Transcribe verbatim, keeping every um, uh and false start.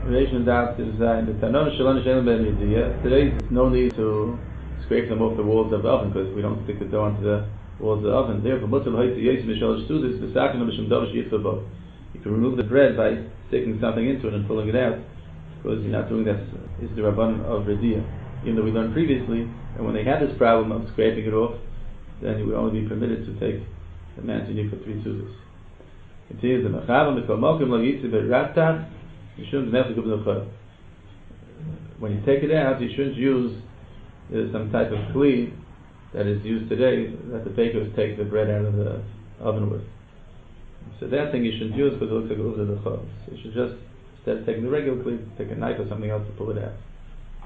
Relation doubt is uh, in the Tanona Shalom Shalom Ben Yediyah. Today, there's no need to scrape them off the walls of the oven because we don't stick the dough onto the walls of the oven. Therefore, Mutal Hoytzi Yosem Mishal Shtudis B'Sakin Mishum Dovish Yitzvah. You can remove the bread by sticking something into it and pulling it out, because you're not doing that. Is the Rabban of Rediyah. Even though we learned previously, and when they had this problem of scraping it off, then you would only be permitted to take the man's unique for three sudas. Continues the Machav Mikol Mokim Lo Yitzi Beratach. When you take it out, you shouldn't use uh, some type of kli that is used today that the bakers take the bread out of the oven with. So that thing you shouldn't use because it looks like it was the chav. So you should just, instead of taking the regular kli, take a knife or something else to pull it out.